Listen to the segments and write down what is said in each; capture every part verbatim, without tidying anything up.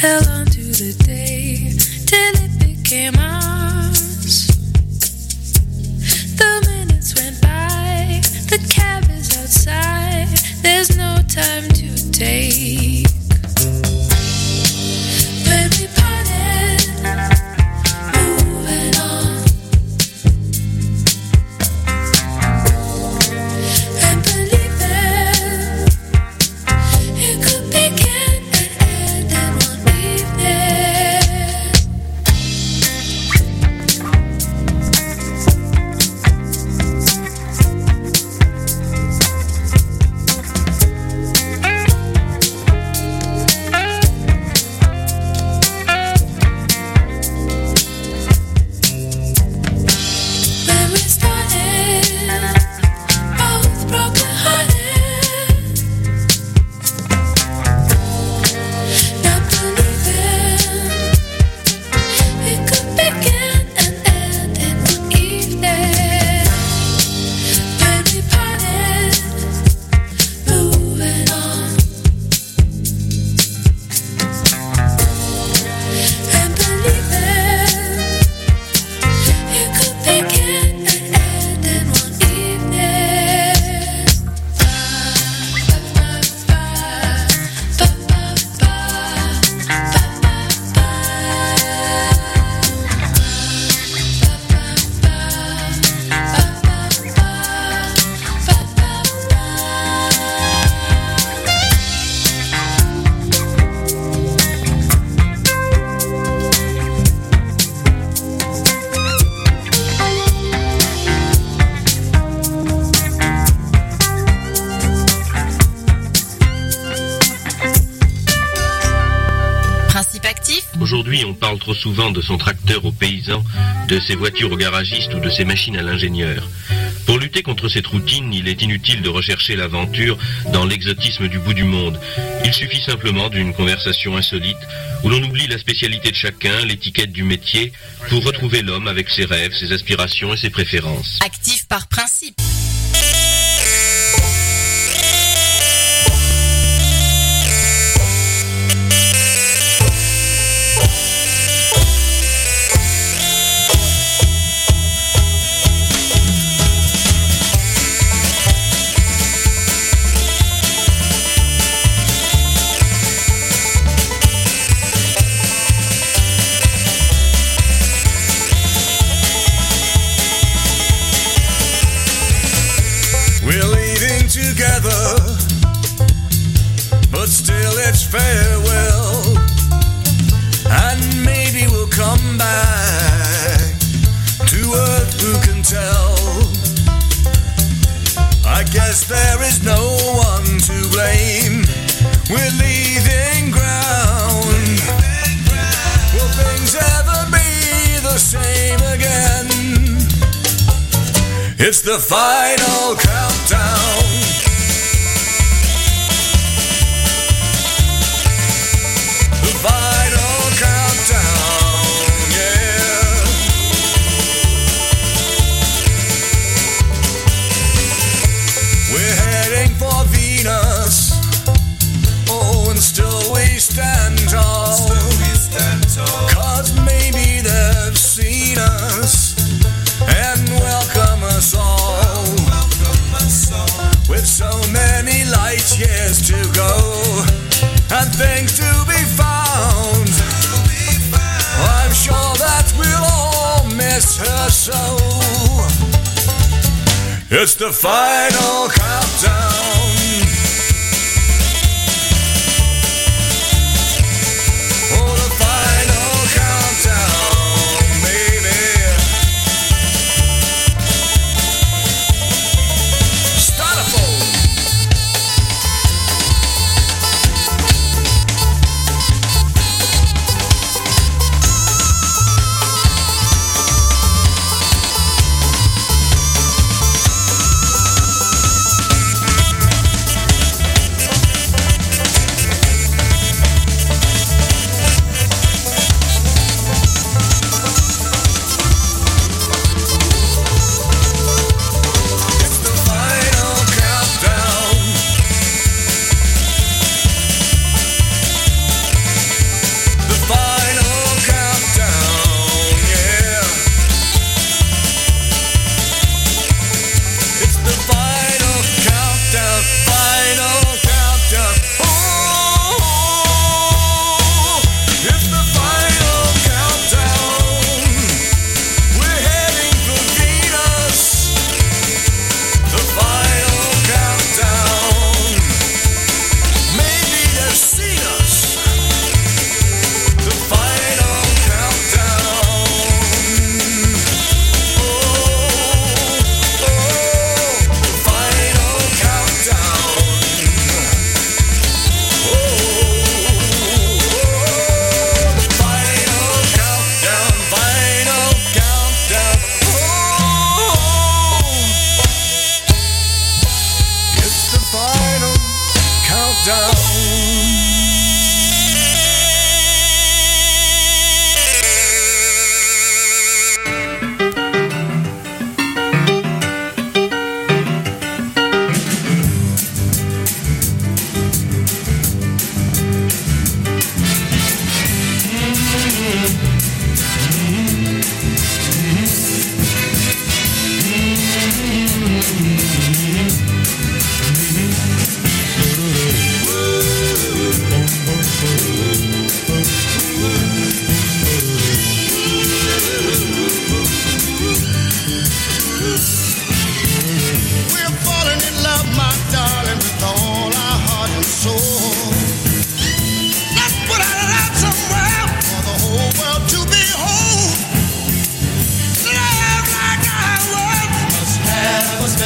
held on to the day till it became ours. The minutes went by, the cab is outside, there's no time to take. When we parted, moving on, and believing it could begin and end in one evening. When we started, both broken-hearted, not believing it could begin and end in one evening. When we parted, moving on, and believing it could begin and end in one evening. Principe actif, Aujourd'hui, on parle trop souvent de son tracteur aux paysans, de ses voitures aux garagistes ou de ses machines à l'ingénieur. Pour lutter contre cette routine, il est inutile de rechercher l'aventure dans l'exotisme du bout du monde. Il suffit simplement d'une conversation insolite où l'on oublie la spécialité de chacun, l'étiquette du métier, pour retrouver l'homme avec ses rêves, ses aspirations et ses préférences. actif par principe. We're leaving together, but still it's farewell. And maybe we'll come back to earth, who can tell? I guess there is no one to blame. We're leaving ground. Will things ever be the same again? It's the final countdown. The final countdown, yeah. We're heading for Venus. Oh, and still we stand tall. Cause maybe they've seen us and welcome us all. With so many light years to go and things to be found, I'm sure that we'll all miss her so. It's the final countdown. Oh, the final countdown, baby. Styrofoam.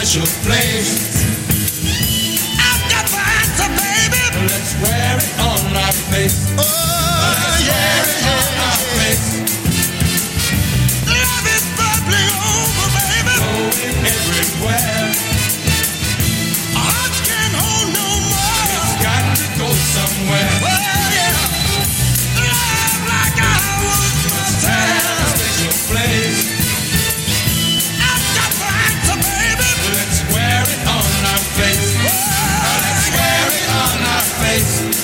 special place. I've got the answer, baby. Let's wear it on our face. Oh, let's yeah, wear it yeah, on our yeah. face. Love is bubbling over, baby. Flowing everywhere. Our hearts can't hold no more. It's got to go somewhere. Oh, yeah. Love like I was must have a special place. I've got the answer, baby. Let's wear it on our face. Oh, let's yeah. wear it on our face.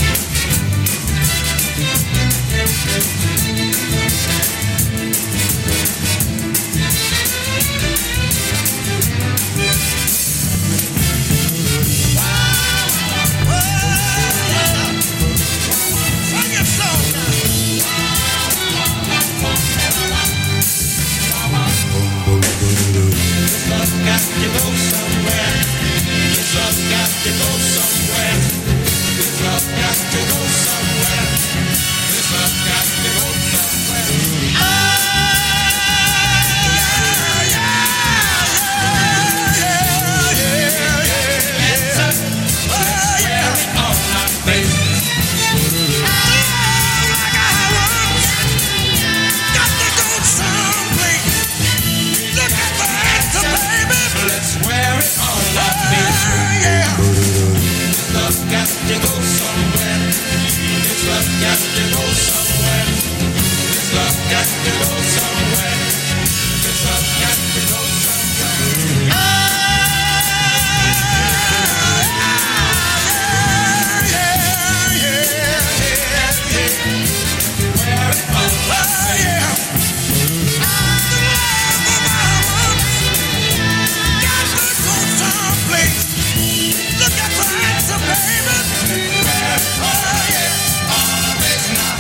Got to go somewhere. This love got to go somewhere. This love got to go somewhere. This love got to go somewhere. Ah, yeah, yeah, yeah, yeah, yeah, yeah. Oh, yeah. On my face. Oh, like I was. Got to go someplace. Look at the answer, baby. Let's wear it on our face. Oh, yeah. This love got to go somewhere. This love got to go somewhere. This love got to go somewhere. This love got to go somewhere. Ah, yeah, yeah, yeah, yeah, yeah. Wear it on our face. Yeah. Look at the answer, baby. Oh, yeah. All the face now.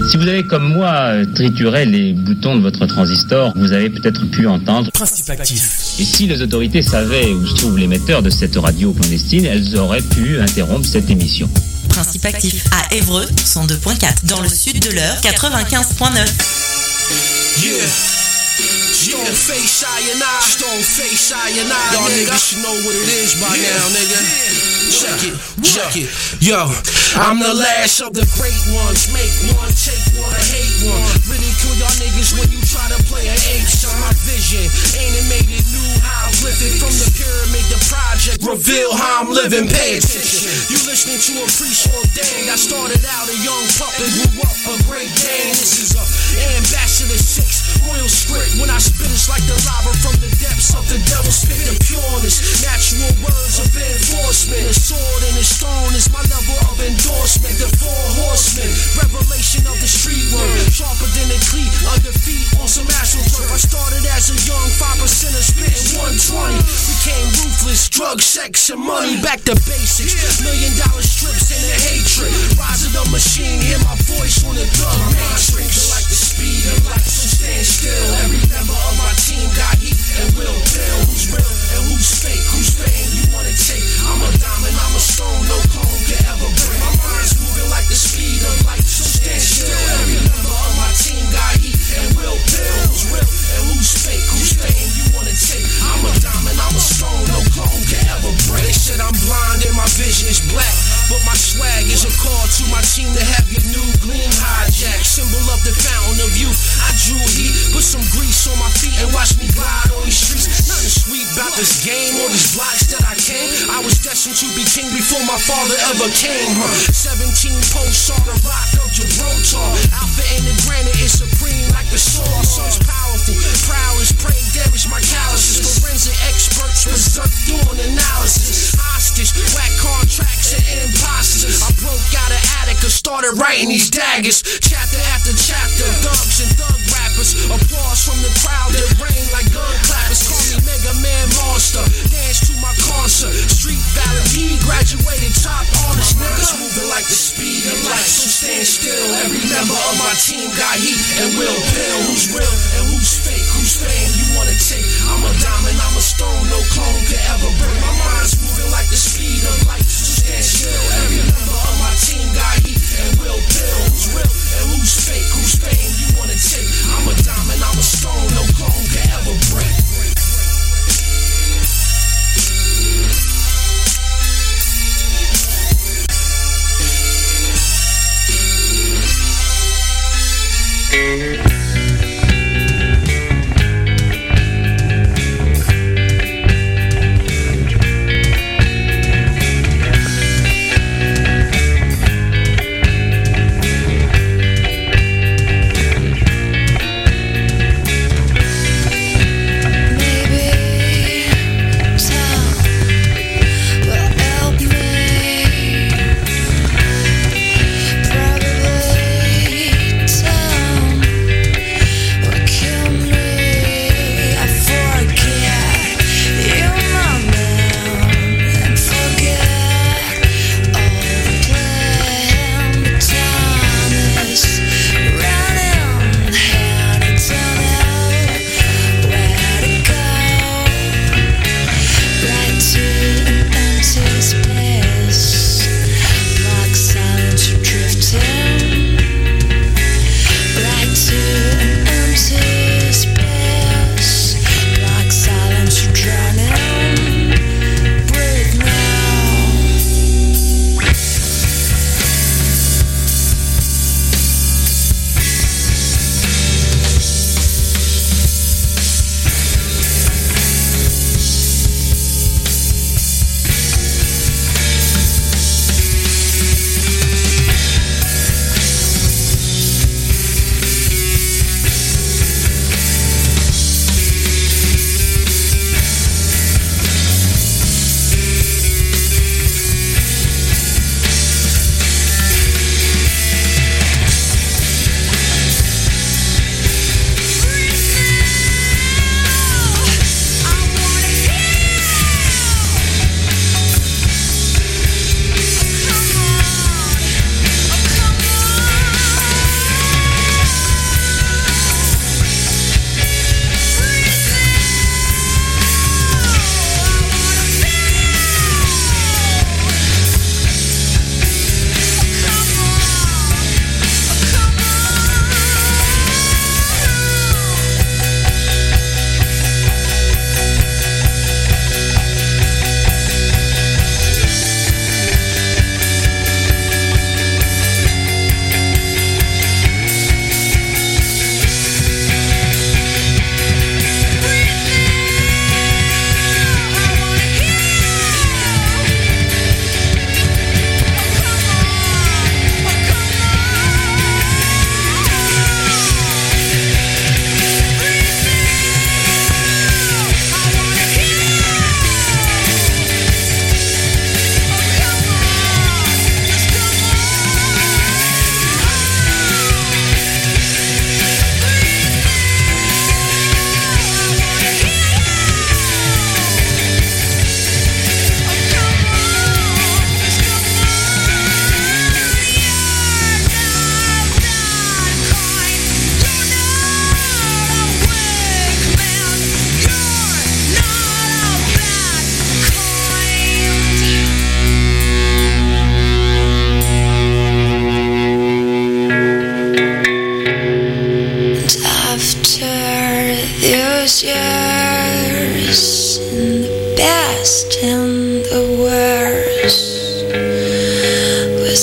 Si vous avez comme moi trituré les boutons de votre transistor, vous avez peut-être pu entendre Principe actif. Et si les autorités savaient où se trouve l'émetteur de cette radio clandestine, elles auraient pu interrompre cette émission. Principe actif à Évreux, cent deux point quatre. Dans le sud de l'Eure, quatre-vingt-quinze point neuf. Yeah. Stone face cyanide, stone face cyanide. Y'all niggas should know what it is by yeah. now, nigga. Check it, check it. Yo, I'm the last of the great ones. Make one, take one, hate one. Ridicule y'all niggas when you try to play an ape. On my vision, animated new hieroglyphic from the pyramid, the project. Reveal how I'm living. Pay attention. You listening to a priest all day. I started out a young puppet, grew up a great Dane. This is a Ambassador six royal script. When I spit, it's like the lava from the depths of the devil. Spit the pureness, natural words of enforcement. A sword and a stone is my level of endorsement. The four horsemen, revelation of the street word. Sharper than a cleat, under feet on some astral turf. I started as a young five percenter, spitting one twenty. Became ruthless, drug, sex, and money. Back to basics, million dollar strips and the hatred. Rise of the machine, hear my voice on the thug matrix. Like the speed of light, so stand still. Every member of my team got heat and will build. Who's real and who's fake? Who's fame you wanna take? I'm a diamond, I'm a stone, no clone can ever break. My mind's moving like the speed of light, so stand still. Every member of my team got heat and will build. Who's real and who's fake? Who's fame you wanna take? I'm a diamond, I'm a stone, no clone can ever break. They said I'm blind and my vision is black, but my swag is a call to my team to have your new gleam hijack. Symbol of the fountain of youth. I drew heat, put some grease on my feet and watch me glide on these streets. Nothing sweet about this game or these blocks that I came. I was destined to be king before my father ever came. Huh? seventeen posts on the rock of Gibraltar. Alpha and the granite is supreme like the sword. Sun's powerful, prowess, prey, damage my calluses. Forensic experts berserk doing analysis. Hostage, whack contracts and imposters. I broke out of Attica, started writing these daggers. Chapter after chapter, thugs and thug rappers. Applause from the crowd that rain like gun clappers. Call me Mega Man Monster, dance to my concert. Street Valley, he graduated top honors. Niggas moving like the speed of light, so stand still. Every member of my team got heat and will pill. Who's real and who's fake? Who's fame you wanna take? I'm a diamond, I'm a stone, no clone can ever break. My mind's moving like the speed of light, so stand still. Every member of my team got heat and will pill. Who's real and who's fake? Who's fame you wanna take? I'm a diamond, I'm a stone, no clone can ever break.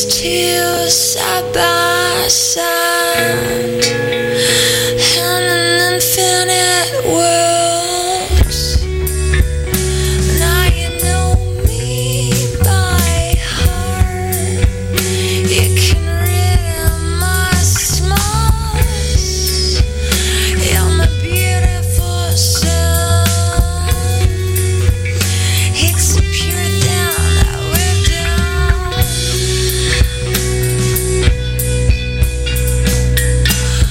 two side by side in an infinite world. Now you know me by heart. You can read my smiles. You're my beautiful sun. It's a pure down that we're down.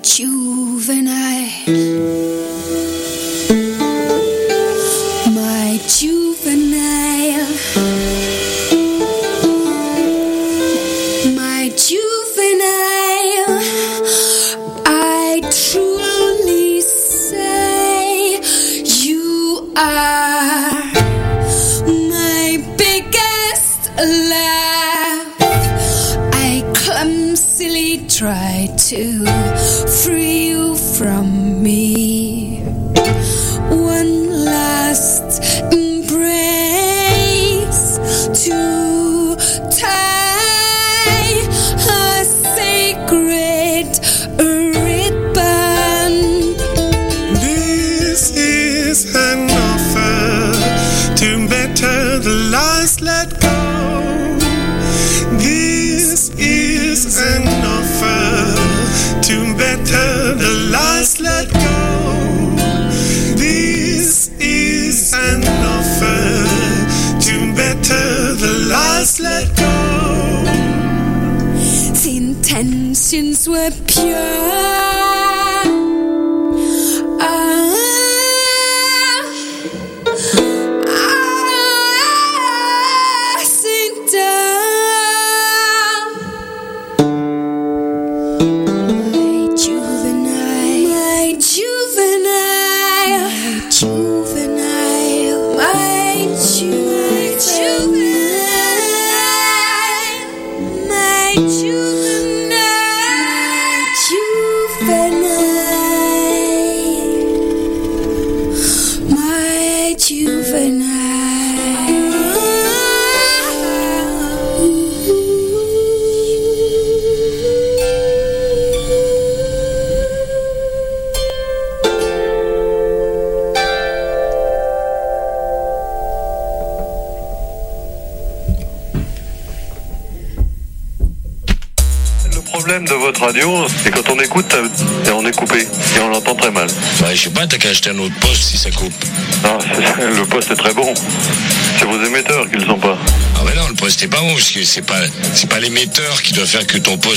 juvenile, my juvenile, my juvenile, I truly say you are my biggest laugh. I clumsily try to free you from me. One last embrace to tie a sacred ribbon. This is an offer to better the lies let go. This is an offer to better the lies let go. This is an offer to better the lies let go. The intentions were pure. De votre radio, c'est quand on écoute et on est coupé et on l'entend très mal. Ouais, je sais pas, t'as qu'à acheter un autre poste si ça coupe. Non, le poste est très bon. C'est vos émetteurs qui le sont pas. Ah ouais non, le poste est pas bon parce que c'est pas c'est pas l'émetteur qui doit faire que ton poste